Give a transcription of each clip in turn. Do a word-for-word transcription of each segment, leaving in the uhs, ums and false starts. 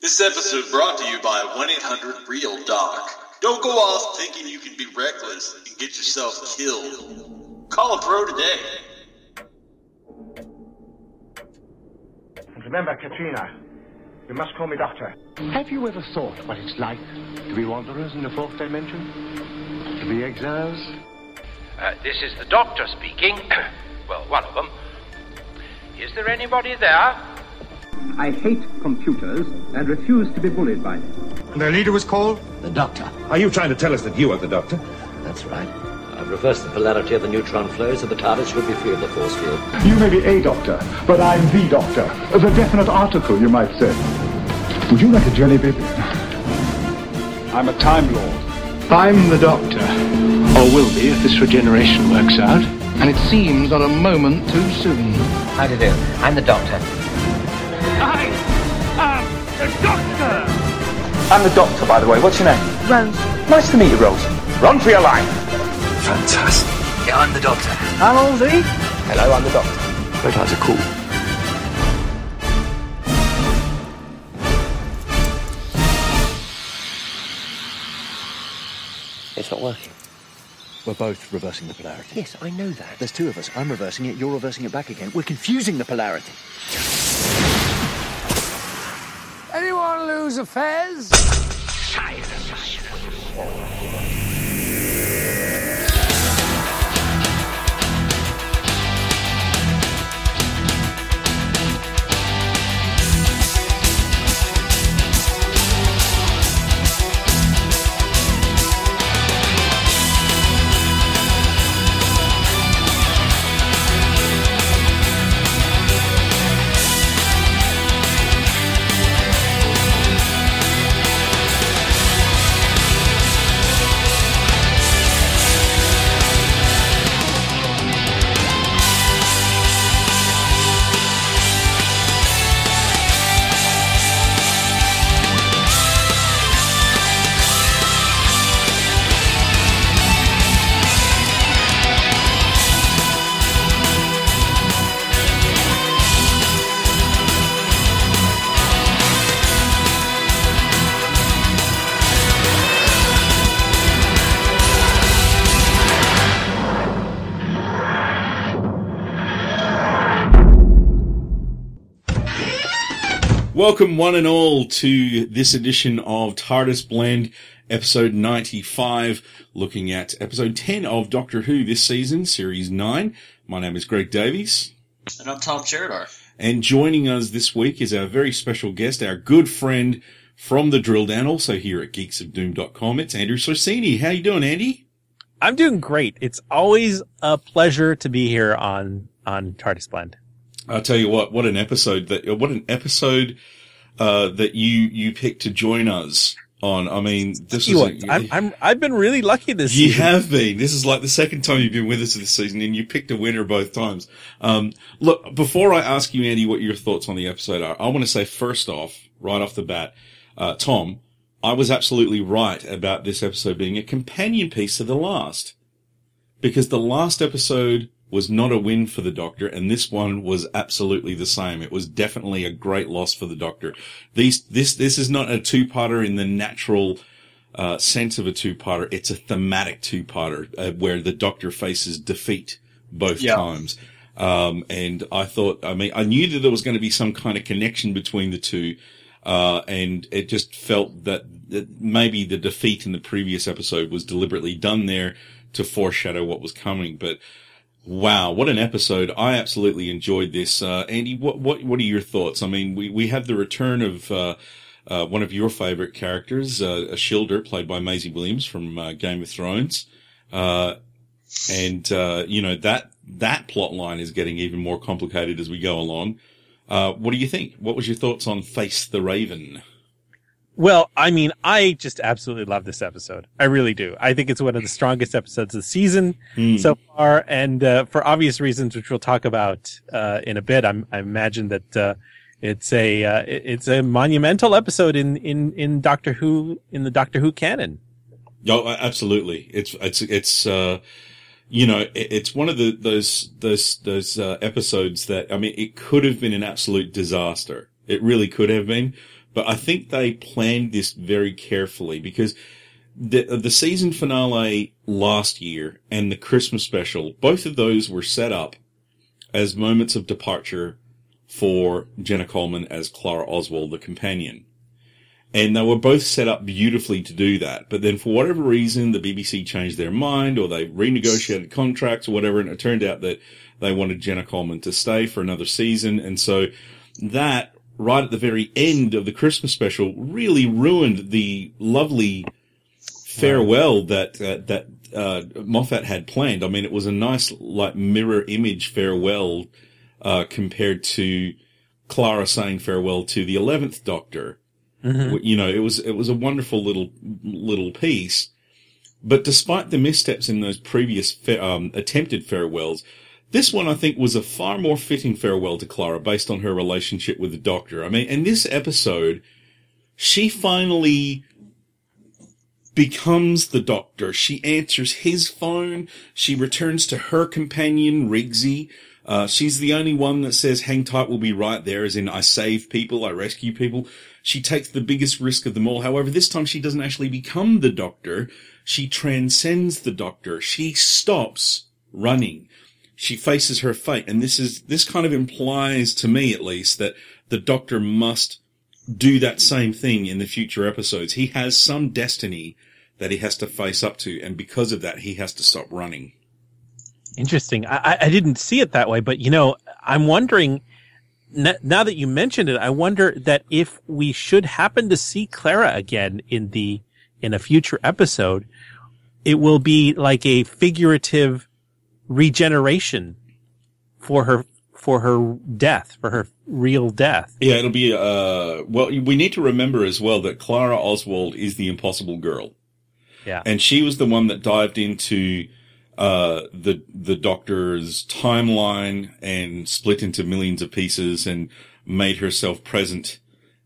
This episode brought to you by one eight hundred real doc. Don't go off thinking you can be reckless and get yourself killed. Call a pro today. And remember, Katrina, you must call me doctor. Have you ever thought what it's like to be wanderers in the fourth dimension? To be exiles? Uh, this is the doctor speaking. Well, one of them. Is there anybody there? I hate computers and refuse to be bullied by them. And their leader was called? The Doctor. Are you trying to tell us that you are the Doctor? That's right. I've reversed the polarity of the neutron flow so the TARDIS should be free of the force field. You may be a doctor, but I'm the doctor. The definite article, you might say. Would you like a jelly baby? I'm a Time Lord. I'm the Doctor. Or will be if this regeneration works out. And it seems not a moment too soon. How do you do? I'm the Doctor. I am the Doctor! I'm the Doctor, by the way. What's your name? Rose. Nice to meet you, Rose. Run for your life. Fantastic. Yeah, I'm the Doctor. Hello, Z. Hello, I'm the Doctor. Photons are cool. It's not working. We're both reversing the polarity. Yes, I know that. There's two of us. I'm reversing it, you're reversing it back again. We're confusing the polarity. Anyone lose a fez? Welcome one and all to this edition of TARDIS Blend, episode ninety-five, looking at episode ten of Doctor Who this season, series nine. My name is Greg Davies. And I'm Tom Sheridar. And joining us this week is our very special guest, our good friend from the Drill Down, also here at geeks of doom dot com. It's Andrew Sorsini. How you doing, Andy? I'm doing great. It's always a pleasure to be here on, on TARDIS Blend. I'll tell you what, what an episode that, what an episode, uh, that you, you picked to join us on. I mean, this is, a, I'm, I'm, I've been really lucky this you season. You have been. This is like the second time you've been with us this season and you picked a winner both times. Um, look, before I ask you, Andy, what your thoughts on the episode are, I want to say first off, right off the bat, uh, Tom, I was absolutely right about this episode being a companion piece to the last. Because the last episode was not a win for the Doctor, and this one was absolutely the same. It was definitely a great loss for the Doctor. These, this, this is not a two-parter in the natural, uh, sense of a two-parter. It's a thematic two-parter, uh, where the Doctor faces defeat both yeah. times. Um, and I thought, I mean, I knew that there was going to be some kind of connection between the two, uh, and it just felt that, that maybe the defeat in the previous episode was deliberately done there to foreshadow what was coming, but wow, what an episode. I absolutely enjoyed this. Uh, Andy, what, what, what are your thoughts? I mean, we, we have the return of, uh, uh, one of your favorite characters, uh, Ashildr, played by Maisie Williams from, uh, Game of Thrones. Uh, and, uh, you know, that, that plot line is getting even more complicated as we go along. Uh, what do you think? What was your thoughts on Face the Raven? Well, I mean, I just absolutely love this episode. I really do. I think it's one of the strongest episodes of the season mm. so far. And, uh, for obvious reasons, which we'll talk about, uh, in a bit, I'm, I imagine that, uh, it's a, uh, it's a monumental episode in, in, in Doctor Who, in the Doctor Who canon. Oh, absolutely. It's, it's, it's, uh, you know, it's one of the, those, those, those, uh, episodes that, I mean, it could have been an absolute disaster. It really could have been. but I think they planned this very carefully because the the season finale last year and the Christmas special, both of those were set up as moments of departure for Jenna Coleman as Clara Oswald, the companion. And they were both set up beautifully to do that. But then for whatever reason, the B B C changed their mind or they renegotiated contracts or whatever, and it turned out that they wanted Jenna Coleman to stay for another season. And so that, right at the very end of the Christmas special, really ruined the lovely farewell that uh, that uh, Moffat had planned. I mean, it was a nice, like, mirror image farewell uh, compared to Clara saying farewell to the eleventh Doctor. Mm-hmm. You know, it was it was a wonderful little little piece. But despite the missteps in those previous fa- um, attempted farewells, this one I think was a far more fitting farewell to Clara based on her relationship with the Doctor. I mean, in this episode, she finally becomes the Doctor. She answers his phone. She returns to her companion, Rigsy. Uh, she's the only one that says, hang tight, we'll be right there, as in I save people, I rescue people. She takes the biggest risk of them all. However, this time she doesn't actually become the Doctor. She transcends the Doctor. She stops running. She faces her fate. And this is, this kind of implies to me at least that the Doctor must do that same thing in the future episodes. He has some destiny that he has to face up to. And because of that, he has to stop running. Interesting. I, I didn't see it that way, but, you know, I'm wondering, n- now that you mentioned it, I wonder that if we should happen to see Clara again in the, in a future episode, it will be like a figurative regeneration for her, for her death, for her real death. Yeah, it'll be, uh, well, we need to remember as well that Clara Oswald is the impossible girl. Yeah. And she was the one that dived into Uh, the, the Doctor's timeline and split into millions of pieces and made herself present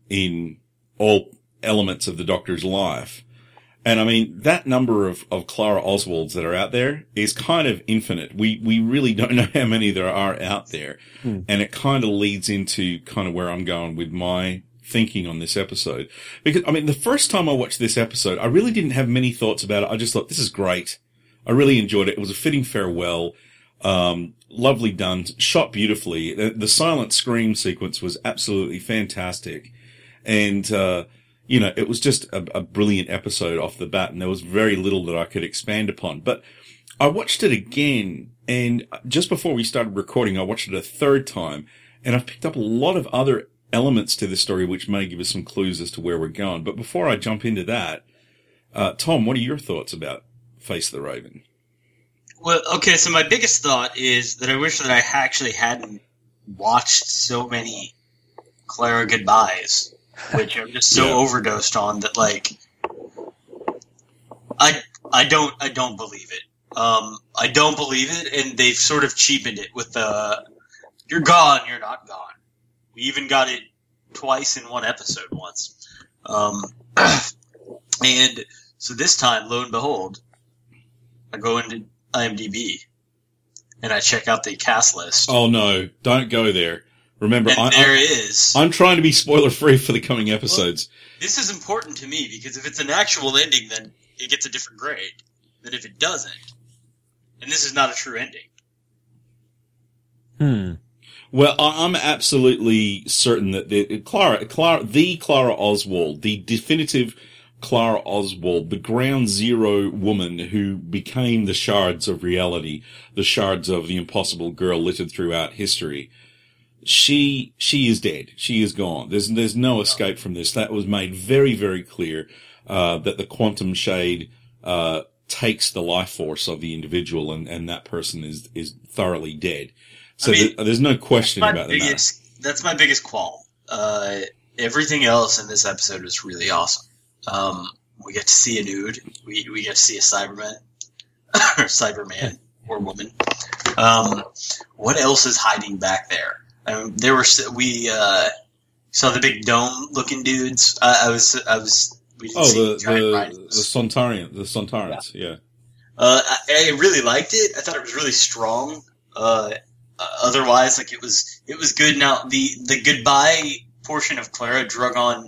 in all elements of the Doctor's life. And I mean, that number of, of Clara Oswalds that are out there is kind of infinite. We, we really don't know how many there are out there. Hmm. And it kind of leads into kind of where I'm going with my thinking on this episode. Because, I mean, the first time I watched this episode, I really didn't have many thoughts about it. I just thought, this is great. I really enjoyed it. It was a fitting farewell. Um, lovely done. Shot beautifully. The, the silent scream sequence was absolutely fantastic. And, uh, you know, it was just a, a brilliant episode off the bat, and there was very little that I could expand upon. But I watched it again, and just before we started recording, I watched it a third time, and I've picked up a lot of other elements to the story which may give us some clues as to where we're going. But before I jump into that, uh, Tom, what are your thoughts about Face the Raven? Well, okay, so my biggest thought is that I wish that I actually hadn't watched so many Clara goodbyes, which I'm just so yeah. overdosed on that, like, I I don't I don't believe it. Um, I don't believe it, and they've sort of cheapened it with the "you're gone, you're not gone." We even got it twice in one episode once, um, and so this time, lo and behold, I go into IMDb and I check out the cast list. Oh no, don't go there. Remember, and I, there I, is. I'm trying to be spoiler free for the coming episodes. Well, this is important to me because if it's an actual ending, then it gets a different grade than if it doesn't. And this is not a true ending. Hmm. Well, I'm absolutely certain that the Clara, Clara, the Clara Oswald, the definitive Clara Oswald, the ground zero woman who became the shards of reality, the shards of the impossible girl littered throughout history. She, she is dead. She is gone. There's, there's no escape from this. That was made very, very clear, uh, that the quantum shade, uh, takes the life force of the individual and, and that person is, is thoroughly dead. So I mean, th- there's no question about biggest, that. That's my biggest qualm. Uh, everything else in this episode is really awesome. Um, we get to see a nude. We, we get to see a Cyberman or Cyberman or woman. Um, what else is hiding back there? I mean, there were, we, uh, saw the big dome looking dudes. Uh, I was, I was, we didn't oh, see the, the, the Sontarans, the Sontarans, yeah. yeah. Uh, I, I really liked it. I thought it was really strong. Uh, uh, otherwise, like it was, it was good. Now the, the goodbye portion of Clara drug on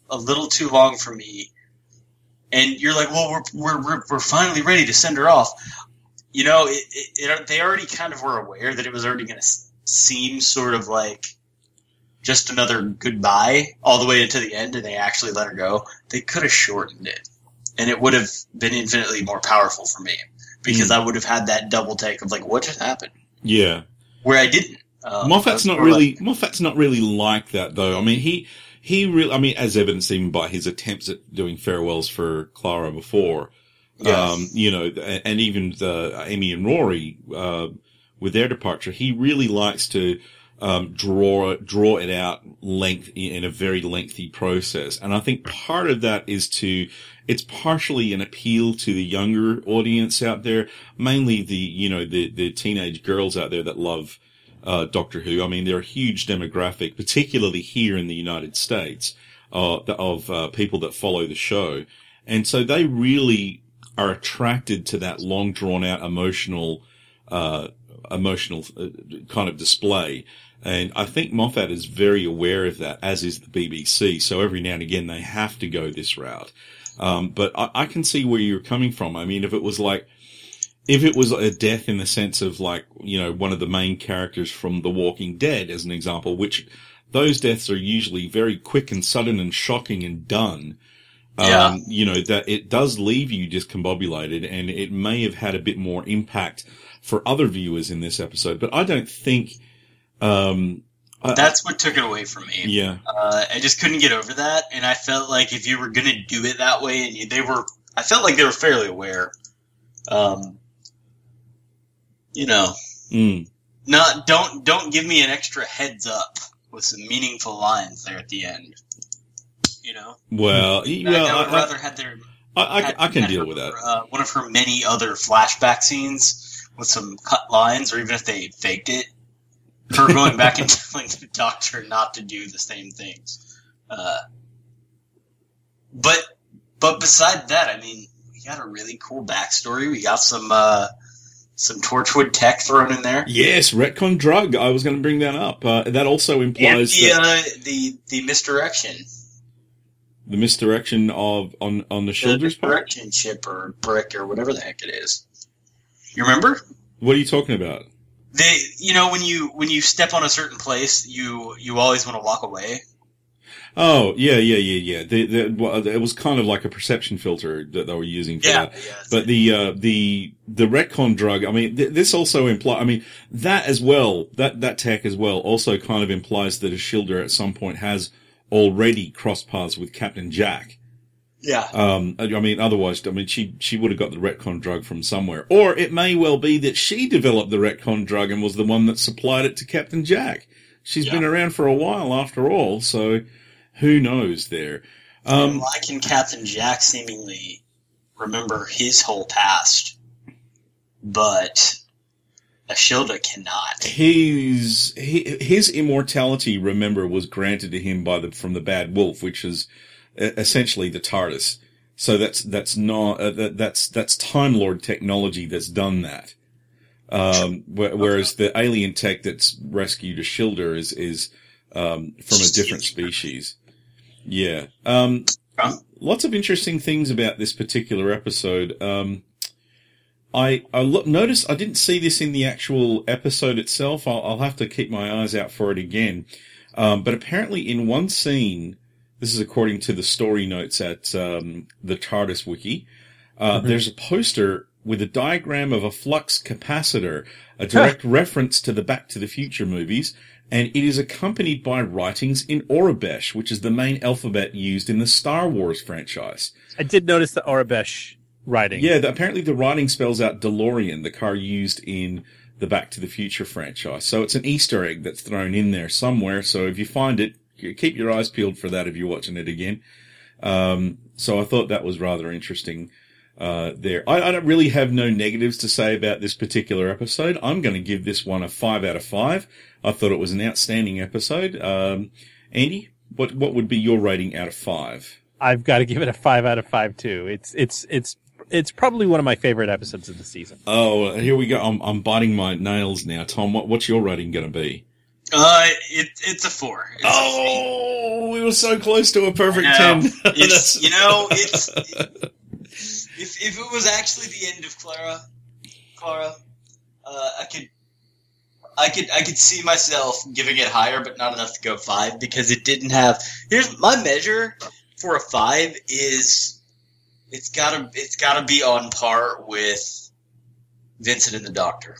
a little too long for me. And you're like, well, we're we're we're, we're finally ready to send her off. You know, it, it, it, they already kind of were aware that it was already going to seem sort of like just another goodbye all the way into the end, and they actually let her go. They could have shortened it, and it would have been infinitely more powerful for me because mm. I would have had that double take of like, what just happened? Yeah, where I didn't. Um, Moffat's not really like, Moffat's not really like that though. I mean, he he really. I mean, as evidenced even by his attempts at doing farewells for Clara before. Yeah. Um, you know, and even the Amy and Rory uh, with their departure, he really likes to um, draw draw it out length in a very lengthy process, and I think part of that is to. It's partially an appeal to the younger audience out there, mainly the you know the the teenage girls out there that love. Uh, Doctor Who. I mean, they're a huge demographic, particularly here in the United States, uh, of uh, people that follow the show. And so they really are attracted to that long drawn out emotional, uh, emotional uh, kind of display. And I think Moffat is very aware of that, as is the B B C. So every now and again they have to go this route. Um, but I, I can see where you're coming from. I mean, if it was like, If it was a death in the sense of like, you know, one of the main characters from The Walking Dead as an example, which those deaths are usually very quick and sudden and shocking and done. Yeah. Um, you know, that it does leave you discombobulated, and it may have had a bit more impact for other viewers in this episode, but I don't think, um, that's what took it away from me. Yeah. Uh, I just couldn't get over that. And I felt like if you were going to do it that way, and you, they were, I felt like they were fairly aware, um, You know, mm. not don't don't give me an extra heads up with some meaningful lines there at the end. You know. Well, I, well, I would I, rather had their. I, I, had, I can had deal her, with that. Uh, one of her many other flashback scenes with some cut lines, or even if they faked it, her going back and telling the Doctor not to do the same things. Uh, but but beside that, I mean, we got a really cool backstory. We got some. Uh, Some Torchwood tech thrown in there. Yes, retcon drug. I was going to bring that up. Uh, that also implies and the, that uh, the the misdirection, the misdirection of on on the Childers part, misdirection chip or brick or whatever the heck it is. You remember? What are you talking about? They, you know, when you when you step on a certain place, you you always want to walk away. Oh, yeah, yeah, yeah, yeah. The, the, well, it was kind of like a perception filter that they were using for yeah, that. Yeah, but the, uh, the, the retcon drug, I mean, th- this also implies, I mean, that as well, that, that tech as well also kind of implies that Ashildr at some point has already crossed paths with Captain Jack. Yeah. Um, I mean, otherwise, I mean, she, she would have got the retcon drug from somewhere. Or it may well be that she developed the retcon drug and was the one that supplied it to Captain Jack. She's yeah. been around for a while after all, so... Who knows there? Um, Why can Captain Jack seemingly remember his whole past, but Ashildr cannot? His his immortality, remember, was granted to him by the from the Bad Wolf, which is essentially the TARDIS. So that's that's not uh, that, that's that's Time Lord technology that's done that. Um, wh- whereas the alien tech that's rescued Ashildr is is um, from a different species. Yeah. Um, lots of interesting things about this particular episode. Um, I, I lo- noticed, I didn't see this in the actual episode itself. I'll, I'll have to keep my eyes out for it again. Um, but apparently in one scene, this is according to the story notes at, um, the TARDIS wiki, uh, mm-hmm. there's a poster with a diagram of a flux capacitor, a direct reference to the Back to the Future movies, and it is accompanied by writings in Aurebesh, which is the main alphabet used in the Star Wars franchise. I did notice the Aurebesh writing. Yeah, the, apparently the writing spells out DeLorean, the car used in the Back to the Future franchise. So it's an Easter egg that's thrown in there somewhere. So if you find it, keep your eyes peeled for that if you're watching it again. Um, so I thought that was rather interesting. Uh, there. I, I don't really have no negatives to say about this particular episode. I'm going to give this one a five out of five. I thought it was an outstanding episode. Um, Andy, what, what would be your rating out of five? I've got to give it a five out of five too. It's, it's, it's, it's probably one of my favorite episodes of the season. Oh, here we go. I'm, I'm biting my nails now. Tom, what, what's your rating going to be? Uh, it, it's a four. It's oh, a we were so close to a perfect ten. It's, you know, it's if if it was actually the end of Clara, Clara, uh, I could, I could, I could see myself giving it higher, but not enough to go five because it didn't have. Here's my measure for a five is it's gotta it's gotta be on par with Vincent and the Doctor.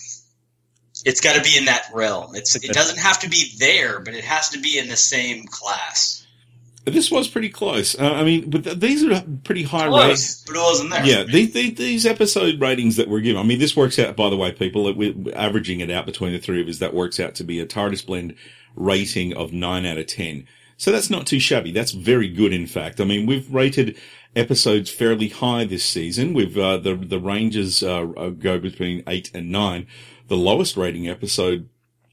It's got to be in that realm. It's it doesn't have to be there, but it has to be in the same class. This was pretty close. Uh, I mean, but th- these are pretty high Close, ratings. but it wasn't there. Yeah, these, these these episode ratings that we're given. I mean, this works out. By the way, people, we're averaging it out between the three of us. That works out to be a TARDIS Blend rating of nine out of ten. So that's not too shabby. That's very good, in fact. I mean, we've rated episodes fairly high this season. We've uh, the the ranges uh, go between eight and nine. The lowest rating episode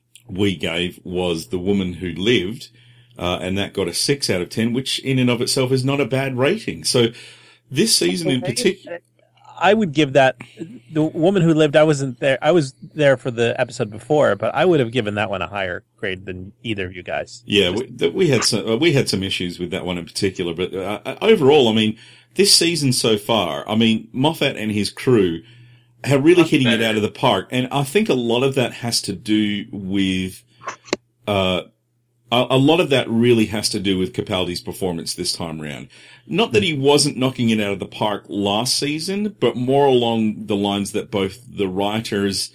we gave was The Woman Who Lived, uh, and that got a six out of ten, which in and of itself is not a bad rating. So this season in particular, I would give that The Woman Who Lived. I wasn't there. I was there for the episode before, but I would have given that one a higher grade than either of you guys. Yeah, we, we had some uh, we had some issues with that one in particular, but uh, overall, I mean, this season so far, I mean, Moffat and his crew are really Much hitting better. it out of the park. And I think a lot of that has to do with, uh, a, a lot of that really has to do with Capaldi's performance this time around. Not that he wasn't knocking it out of the park last season, but more along the lines that both the writers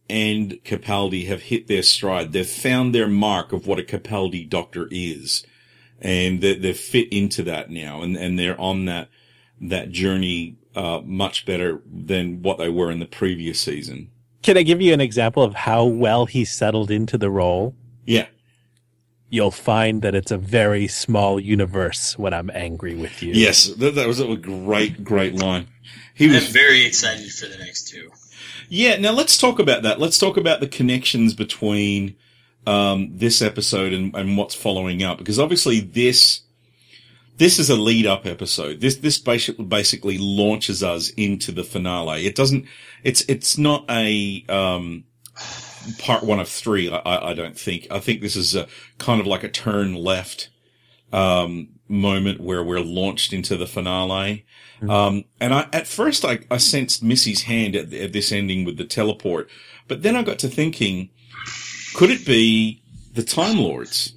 and Capaldi have hit their stride. They've found their mark of what a Capaldi Doctor is. And they, they've fit into that now. And, and they're on that, that journey Uh, much better than what they were in the previous season. Can I give you an example of how well he settled into the role? Yeah. You'll find that it's a very small universe when I'm angry with you. Yes, that, that was a great, great line. He was I'm very excited for the next two. Yeah, now let's talk about that. Let's talk about the connections between um, this episode and, and what's following up, because obviously this This is a lead-up episode. This this basically basically launches us into the finale. It doesn't. It's it's not a um, part one of three. I, I don't think. I think this is a kind of like a turn left um, moment where we're launched into the finale. Mm-hmm. Um, and I at first I, I sensed Missy's hand at, at this ending with the teleport, but then I got to thinking, could it be the Time Lords?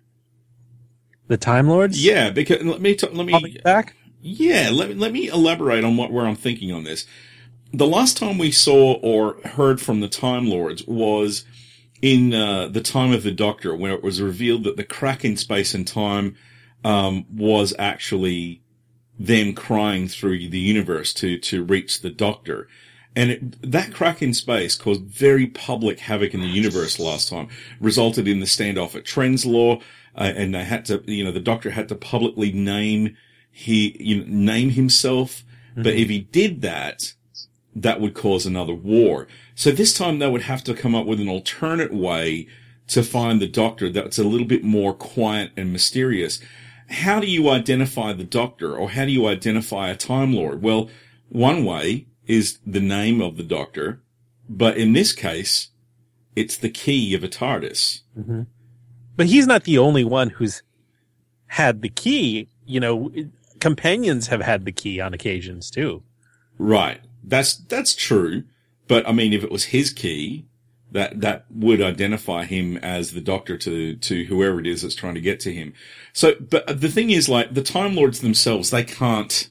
The Time Lords? Yeah, because let me, t- let me, back? Yeah, let, let me elaborate on what, where I'm thinking on this. The last time we saw or heard from the Time Lords was in, uh, the time of the Doctor, where it was revealed that the crack in space and time, um, was actually them crying through the universe to, to reach the Doctor. And it, that crack in space caused very public havoc in the universe last time, resulted in the standoff at Trenzalore. Uh, and they had to, you know, the Doctor had to publicly name he, you know, name himself. Mm-hmm. But if he did that, that would cause another war. So this time they would have to come up with an alternate way to find the Doctor that's a little bit more quiet and mysterious. How do you identify the Doctor, or how do you identify a Time Lord? Well, one way is the name of the Doctor, but in this case, it's the key of a TARDIS. Mm-hmm. But he's not the only one who's had the key. You know, companions have had the key on occasions too. Right. That's, that's true. But I mean, if it was his key, that, that would identify him as the Doctor to, to whoever it is that's trying to get to him. So, but the thing is, like, the Time Lords themselves, they can't,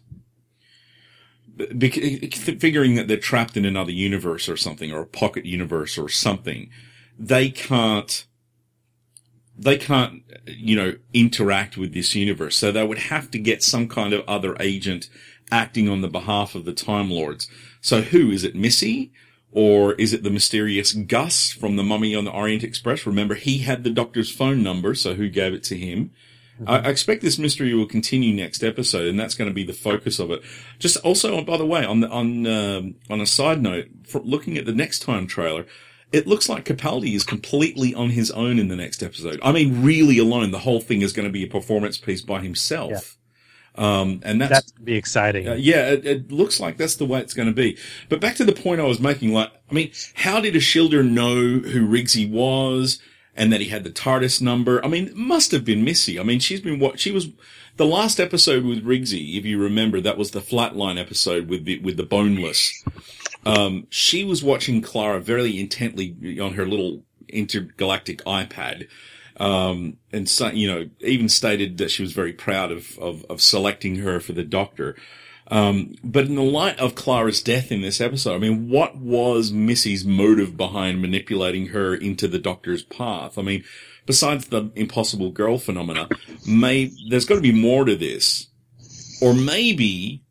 figuring that they're trapped in another universe or something, or a pocket universe or something, they can't, they can't, you know, interact with this universe. So they would have to get some kind of other agent acting on the behalf of the Time Lords. So who? Is it Missy? Or is it the mysterious Gus from the Mummy on the Orient Express? Remember, he had the Doctor's phone number, so who gave it to him? Mm-hmm. I, I expect this mystery will continue next episode, and that's going to be the focus of it. Just also, by the way, on the, on um, on a side note, for looking at the next time trailer, it looks like Capaldi is completely on his own in the next episode. I mean, really alone. The whole thing is going to be a performance piece by himself. Yeah. Um, and that's, that's going to be exciting. Uh, yeah, it, it looks like that's the way it's going to be. But back to the point I was making, like, I mean, how did Ashildr know who Rigsy was? and that he had the TARDIS number. I mean, it must have been Missy. I mean, she's been what she was the last episode with Riggsy, if you remember, that was the Flatline episode with the with the boneless. Um, she was watching Clara very intently on her little intergalactic iPad. Um, and so, you know, even stated that she was very proud of, of, of selecting her for the Doctor. Um, but in the light of Clara's death in this episode, I mean, what was Missy's motive behind manipulating her into the Doctor's path? I mean, besides the impossible girl phenomena, may, there's got to be more to this. Or maybe,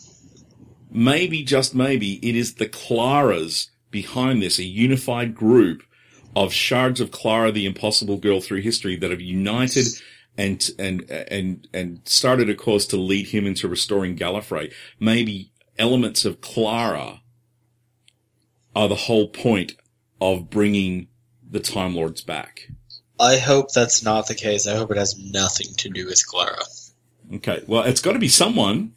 maybe, just maybe, it is the Claras behind this, a unified group of shards of Clara, the impossible girl through history, that have united and and and and started a course to lead him into restoring Gallifrey. Maybe elements of Clara are the whole point of bringing the Time Lords back. I hope that's not the case. I hope it has nothing to do with Clara. Okay, well, it's got to be someone.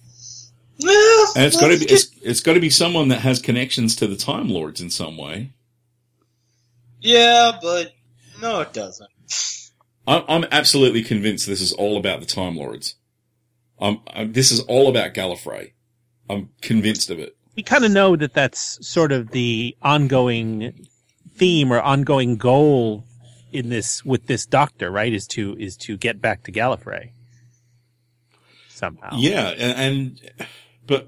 Well, and it's got to be it's, it's got to be someone that has connections to the Time Lords in some way. Yeah, but no, it doesn't. I'm, I'm absolutely convinced this is all about the Time Lords. Um, I'm, this is all about Gallifrey. I'm convinced of it. We kind of know that that's sort of the ongoing theme or ongoing goal in this with this Doctor, right? Is to is to get back to Gallifrey somehow. Yeah, and, and but.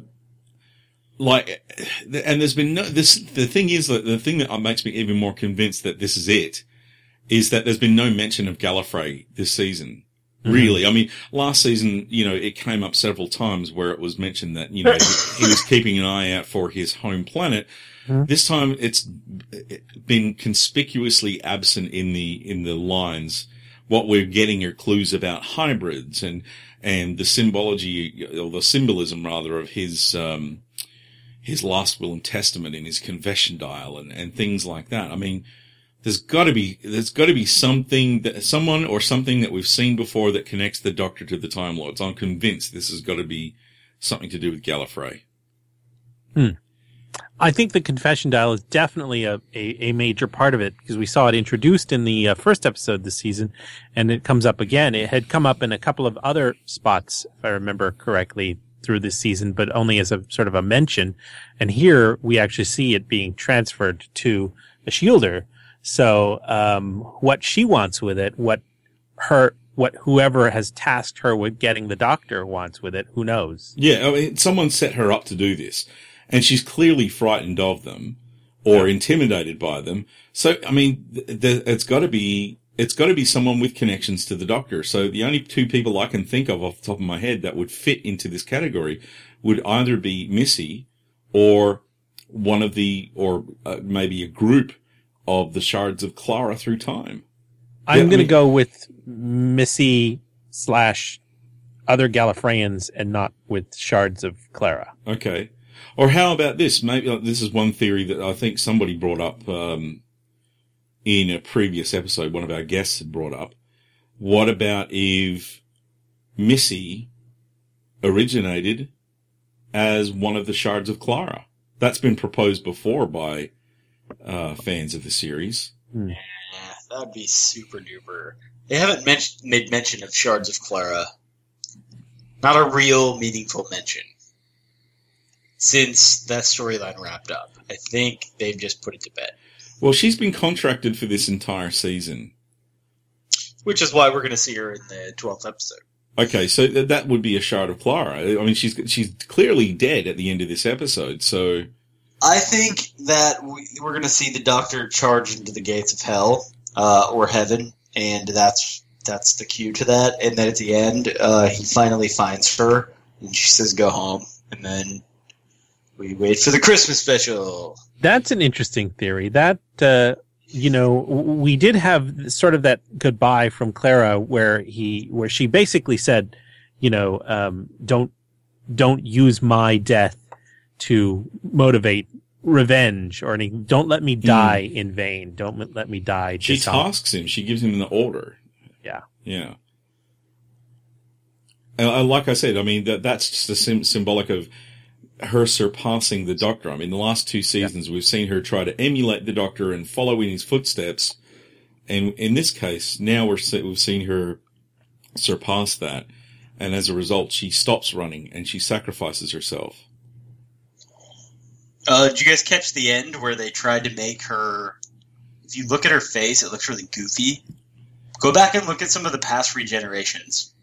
Like, and there's been no, this, the thing is that the thing that makes me even more convinced that this is it is that there's been no mention of Gallifrey this season. Mm-hmm. Really. I mean, last season, you know, it came up several times where it was mentioned that, you know, he, he was keeping an eye out for his home planet. Mm-hmm. This time it's been conspicuously absent in the, in the lines. What we're getting are clues about hybrids and, and the symbology, or the symbolism rather, of his, um, his last will and testament in his confession dial and, and things like that. I mean, there's gotta be, there's gotta be something that, someone or something that we've seen before that connects the Doctor to the Time Lords. I'm convinced this has gotta be something to do with Gallifrey. Hmm. I think the confession dial is definitely a, a, a major part of it because we saw it introduced in the uh, first episode this season and it comes up again. It had come up in a couple of other spots, if I remember correctly, through this season, but only as a sort of a mention. And here we actually see it being transferred to a Shielder. So, um, what she wants with it, what her, what whoever has tasked her with getting the Doctor wants with it, who knows? Yeah, I mean, someone set her up to do this, and she's clearly frightened of them or yeah. intimidated by them. So, I mean, th- th- it's got to be. It's got to be someone with connections to the Doctor. So the only two people I can think of off the top of my head that would fit into this category would either be Missy or one of the, or uh, maybe a group of the shards of Clara through time. I'm yeah, going to I mean, go with Missy slash other Gallifreyans and not with shards of Clara. Okay. Or how about this? Maybe uh, this is one theory that I think somebody brought up, um, in a previous episode, one of our guests had brought up. What about if Missy originated as one of the shards of Clara? That's been proposed before by uh, fans of the series. Yeah, that'd be super duper. They haven't men- made mention of shards of Clara. Not a real meaningful mention. Since that storyline wrapped up. I think they've just put it to bed. Well, she's been contracted for this entire season. Which is why we're going to see her in the twelfth episode. Okay, so th- that would be a shard of Clara. I mean, she's she's clearly dead at the end of this episode, so... I think that we, we're going to see the Doctor charge into the gates of hell, uh, or heaven, and that's that's the cue to that. And then at the end, uh, he finally finds her, and she says, go home. And then we wait for the Christmas special. That's an interesting theory. That, uh, you know, we did have sort of that goodbye from Clara where he, where she basically said, you know, um, don't, don't use my death to motivate revenge or anything. Don't let me die mm. in vain. Don't let me die. She tasks him. She gives him the order. Yeah. Yeah. And like I said, I mean, that that's just the sim- symbolic of her surpassing the Doctor. I mean, the last two seasons, yeah. we've seen her try to emulate the Doctor and follow in his footsteps. And in this case, now we're, we've seen her surpass that. And as a result, she stops running and she sacrifices herself. Uh, did you guys catch the end where they tried to make her... If you look at her face, it looks really goofy. Go back and look at some of the past regenerations.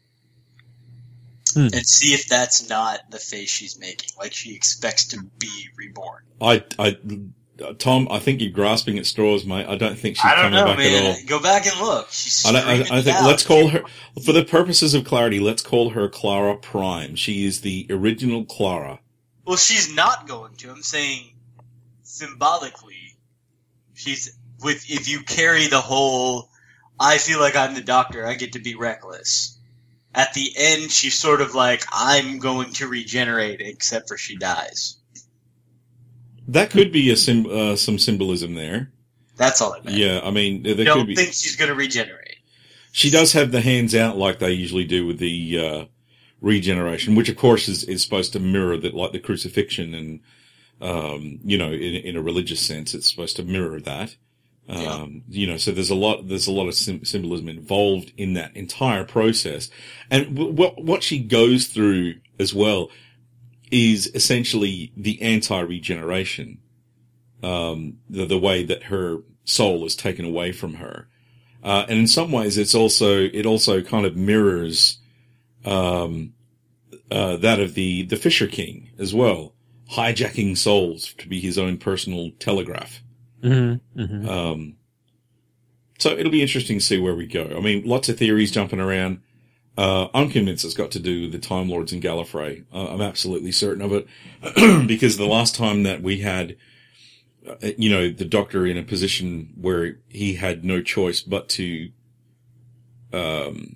Hmm. And see if that's not the face she's making, like she expects to be reborn. I, I, Tom, I think you're grasping at straws, mate. I don't think she's I don't coming know, back man. at all. Go back and look. She's I, don't, I, I think out. let's call her, for the purposes of clarity, let's call her Clara Prime. She is the original Clara. Well, she's not going to. I'm saying symbolically, she's with. If you carry the whole, I feel like I'm the Doctor. I get to be reckless. At the end, she's sort of like, I'm going to regenerate, except for she dies. That could be a sim, uh, some symbolism there. That's all it meant. Yeah, I mean, there I don't could be. think she's going to regenerate. She does have the hands out like they usually do with the uh, regeneration, which of course is, is supposed to mirror that, like the crucifixion, and um, you know, in, in a religious sense, it's supposed to mirror that. Um, yeah. You know, so there's a lot, there's a lot of sim- symbolism involved in that entire process. And w- what, what she goes through as well is essentially the anti-regeneration. Um, the, the way that her soul is taken away from her. Uh, and in some ways it's also, it also kind of mirrors, um, uh, that of the, the Fisher King as well. Hijacking souls to be his own personal telegraph. Mm-hmm, mm-hmm. Um, so it'll be interesting to see where we go. I mean, lots of theories jumping around. Uh, I'm convinced it's got to do with the Time Lords and Gallifrey. Uh, I'm absolutely certain of it. Because the last time that we had, uh, you know, the Doctor in a position where he had no choice but to, um,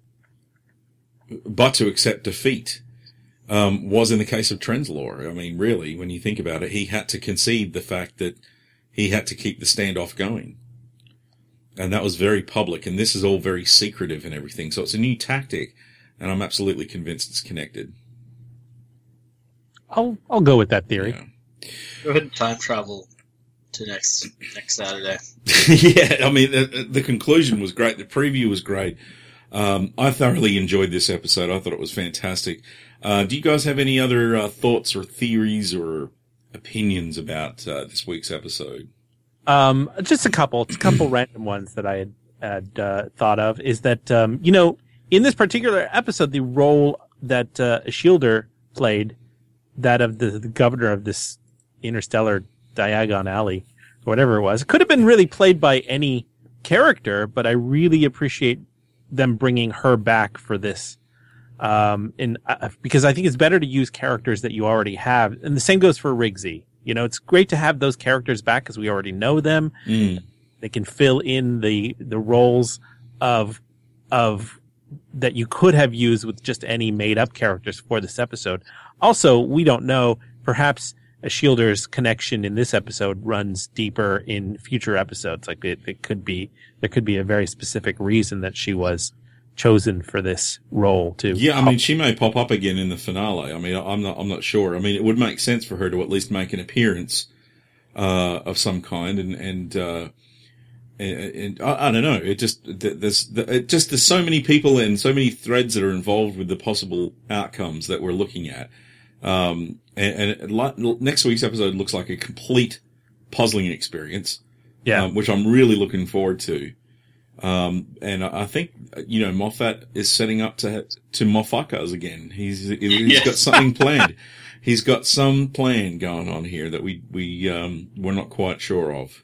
but to accept defeat, um, was in the case of Trenzalore. I mean, really, when you think about it, he had to concede the fact that he had to keep the standoff going. And that was very public, and this is all very secretive and everything. So it's a new tactic, and I'm absolutely convinced it's connected. I'll I'll go with that theory. Yeah. Go ahead and time travel to next next Saturday. Yeah, I mean, the, the conclusion was great. The preview was great. Um, I thoroughly enjoyed this episode. I thought it was fantastic. Uh, do you guys have any other uh, thoughts or theories or opinions about uh, this week's episode? Um, just a couple, a couple random ones that I had, had uh, thought of is that, um, you know, in this particular episode, the role that uh, Shielder played, that of the, the governor of this interstellar Diagon Alley, or whatever it was, it could have been really played by any character, but I really appreciate them bringing her back for this. Um, and uh, because I think it's better to use characters that you already have. And the same goes for Rigsy. You know, it's great to have those characters back because we already know them. Mm. They can fill in the, the roles of, of, that you could have used with just any made up characters for this episode. Also, we don't know, perhaps Shielder's connection in this episode runs deeper in future episodes. Like it, it could be, there could be a very specific reason that she was chosen for this role too. Yeah, I mean, she may pop up again in the finale. I mean, I'm not, I'm not sure. I mean, it would make sense for her to at least make an appearance, uh, of some kind. And, and, uh, and, and I, I don't know. It just, there's, it just, there's so many people and so many threads that are involved with the possible outcomes that we're looking at. Um, and, and like, next week's episode looks like a complete puzzling experience. Yeah. Um, which I'm really looking forward to. Um, and I think, you know, Moffat is setting up to, to Moffat us again. He's, he's Yes. got something planned. He's got some plan going on here that we, we, um, we're not quite sure of.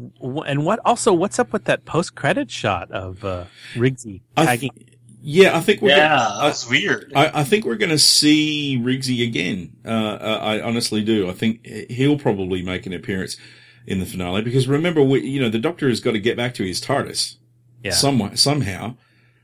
And what, also, what's up with that post-credit shot of, uh, Rigsy I tagging? th- yeah, I think we're Yeah, gonna, that's weird. I, I think we're going to see Rigsy again. Uh, uh, I honestly do. I think he'll probably make an appearance in the finale because remember, we, you know, the Doctor has got to get back to his TARDIS. Yeah. Some, somehow.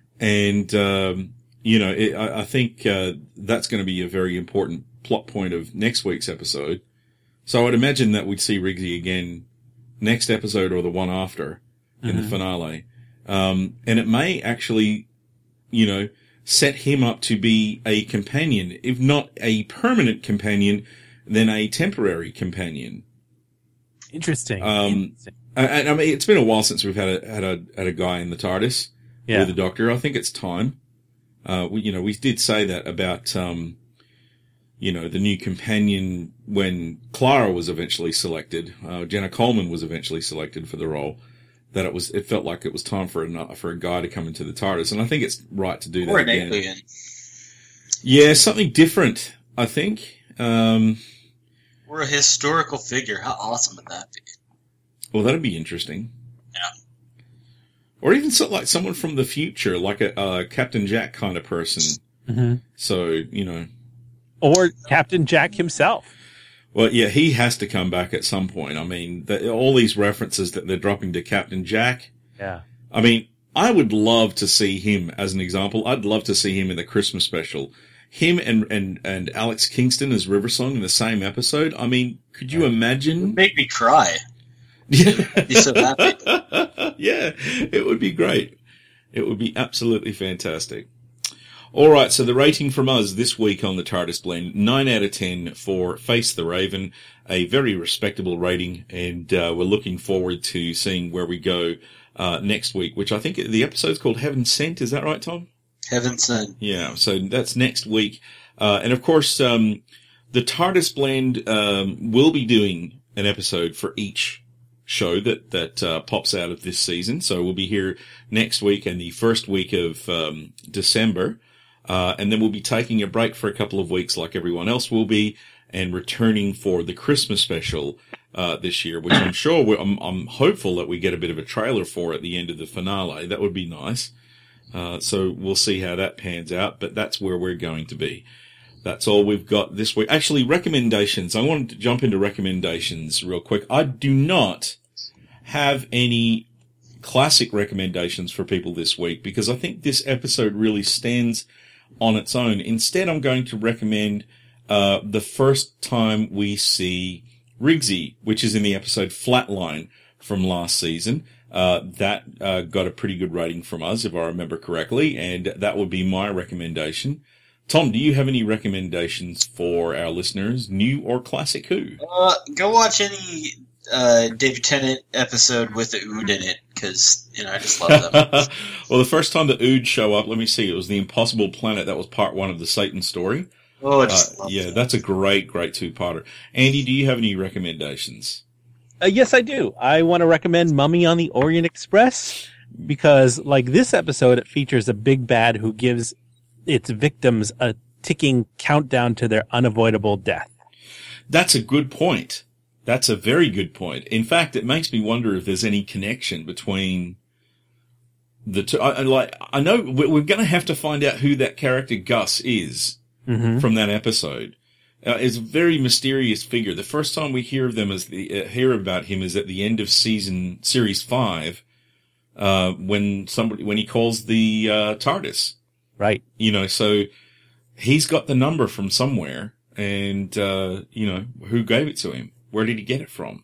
And, um, you know, it, I, I think, uh, that's going to be a very important plot point of next week's episode. So I would imagine that we'd see Rigsy again next episode or the one after in Mm-hmm. the finale. Um, and it may actually, you know, set him up to be a companion, if not a permanent companion, then a temporary companion. Interesting. Um, Interesting. And I mean, it's been a while since we've had a had a had a guy in the TARDIS Yeah. with the Doctor. I think it's time. Uh, we, you know, we did say that about, um, you know, the new companion when Clara was eventually selected. Uh, Jenna Coleman was eventually selected for the role. That it was, it felt like it was time for a for a guy to come into the TARDIS, and I think it's right to do that Or an again. alien. Yeah, something different. I think. Um, Or a historical figure. How awesome would that be? well, that'd be interesting. Yeah. Or even so, like someone from the future, like a uh, Captain Jack kind of person. Mm-hmm. So, you know. Or Captain Jack himself. Well, yeah, he has to come back at some point. I mean, the, all these references that they're dropping to Captain Jack. Yeah. I mean, I would love to see him as an example. I'd love to see him in the Christmas special. Him and, and, and Alex Kingston as Riversong in the same episode. I mean, could you imagine? It would make me cry. Yeah. I'd be so happy. Yeah, it would be great. It would be absolutely fantastic. All right, so the rating from us this week on the TARDIS Blend, nine out of ten for Face the Raven, a very respectable rating, and uh, we're looking forward to seeing where we go uh, next week, which I think the episode's called Heaven Sent. Is that right, Tom? Heaven Sent. Yeah, so that's next week. Uh, and of course, um, the TARDIS Blend um, will be doing an episode for each show that that uh, pops out of this season. So we'll be here next week and the first week of um, December. Uh, and then we'll be taking a break for a couple of weeks like everyone else will be and returning for the Christmas special uh, this year, which I'm sure we're, I'm, I'm hopeful that we get a bit of a trailer for at the end of the finale. That would be nice. Uh, so we'll see how that pans out, but that's where we're going to be. That's all we've got this week. Actually, recommendations. I wanted to jump into recommendations real quick. I do not have any classic recommendations for people this week because I think this episode really stands on its own. Instead, I'm going to recommend uh the first time we see Rigsy, which is in the episode Flatline from last season. Uh that uh got a pretty good rating from us, if I remember correctly, and that would be my recommendation. Tom, do you have any recommendations for our listeners, new or classic Who? Uh, go watch any uh, David Tennant episode with the Ood in it, because, you know, I just love them. Well, the first time the Ood show up, let me see, it was The Impossible Planet. That was part one of the Satan story. Oh, I just uh, love Yeah, that. that's a great, great two-parter. Andy, do you have any recommendations? Uh, yes, I do. I want to recommend Mummy on the Orient Express because, like this episode, it features a big bad who gives its victims a ticking countdown to their unavoidable death. That's a good point. That's a very good point. In fact, it makes me wonder if there's any connection between the two. I, I like, I know we're, we're going to have to find out who that character Gus is Mm-hmm. from that episode. Uh, it's a very mysterious figure. The first time we hear of them is the, uh, hear about him is at the end of season series five, uh, when somebody when he calls the uh, TARDIS. Right. You know, so he's got the number from somewhere, and uh, you know, who gave it to him? Where did he get it from?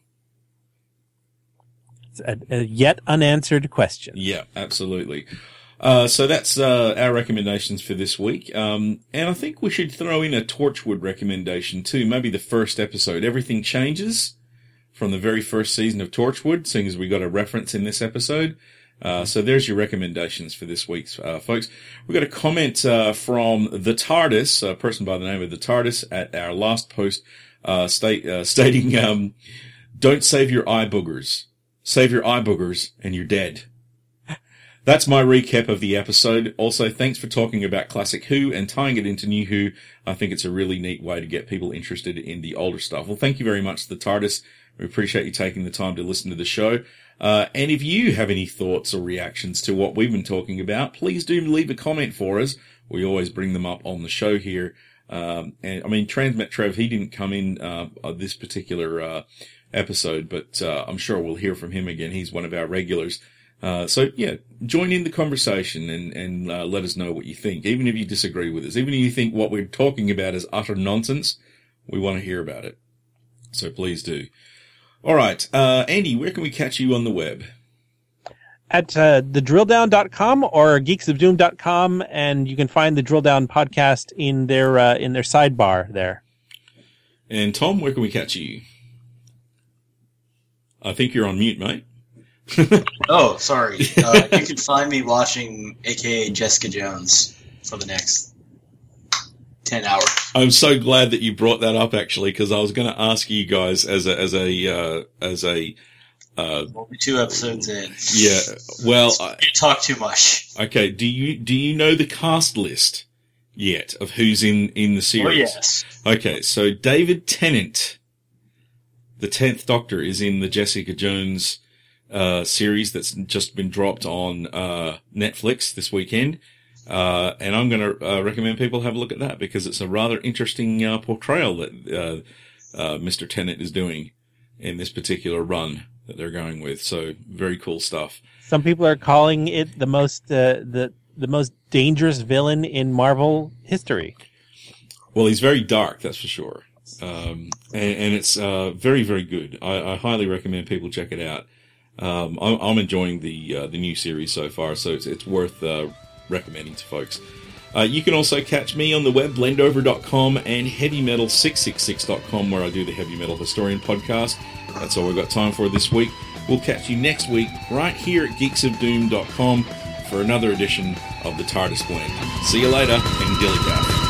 It's a, a yet unanswered question. Yeah, absolutely. Uh, so that's uh, our recommendations for this week. Um, and I think we should throw in a Torchwood recommendation too. Maybe the first episode. Everything Changes from the very first season of Torchwood, seeing as we got a reference in this episode. Uh, so there's your recommendations for this week, uh, folks. We got a comment uh, from the TARDIS, a person by the name of the TARDIS, at our last post, uh, state uh, stating, um, "Don't save your eye boogers. Save your eye boogers, and you're dead." That's my recap of the episode. Also, thanks for talking about Classic Who and tying it into New Who. I think it's a really neat way to get people interested in the older stuff. Well, thank you very much, the TARDIS. We appreciate you taking the time to listen to the show. Uh, and if you have any thoughts or reactions to what we've been talking about, please do leave a comment for us. We always bring them up on the show here. Um, and I mean, Transmet Trev, he didn't come in, uh, on this particular, uh, episode, but, uh, I'm sure we'll hear from him again. He's one of our regulars. Uh, so yeah, join in the conversation and, and, uh, let us know what you think. Even if you disagree with us, even if you think what we're talking about is utter nonsense, we want to hear about it. So please do. All right. Uh, Andy, where can we catch you on the web? At uh, the drill down dot com or geeks of doom dot com, and you can find the Drill Down podcast in their uh, in their sidebar there. And Tom, where can we catch you? I think you're on mute, mate. Oh, sorry. Uh, you can find me watching A K A Jessica Jones for the next ten hours. I'm so glad that you brought that up, actually, because I was going to ask you guys as a as a uh, as a uh, only two episodes in. Yeah, well, I, you talk too much. Okay, do you do you know the cast list yet of who's in in the series? Oh yes. Okay, so David Tennant, the tenth Doctor, is in the Jessica Jones uh series that's just been dropped on uh Netflix this weekend. Uh, and I'm going to uh, recommend people have a look at that because it's a rather interesting uh, portrayal that uh, uh, Mister Tennant is doing in this particular run that they're going with. So very cool stuff. Some people are calling it the most uh, the the most dangerous villain in Marvel history. Well, he's very dark, that's for sure, um, and, and it's uh, very very good. I, I highly recommend people check it out. Um, I'm, I'm enjoying the uh, the new series so far, so it's it's worth. Uh, recommending to folks. Uh, you can also catch me on the web, blendover dot com and heavy metal six six six dot com, where I do the Heavy Metal Historian podcast. That's all we've got time for this week. We'll catch you next week right here at geeks of doom dot com for another edition of the TARDIS Blend. See you later, and dilly gaff.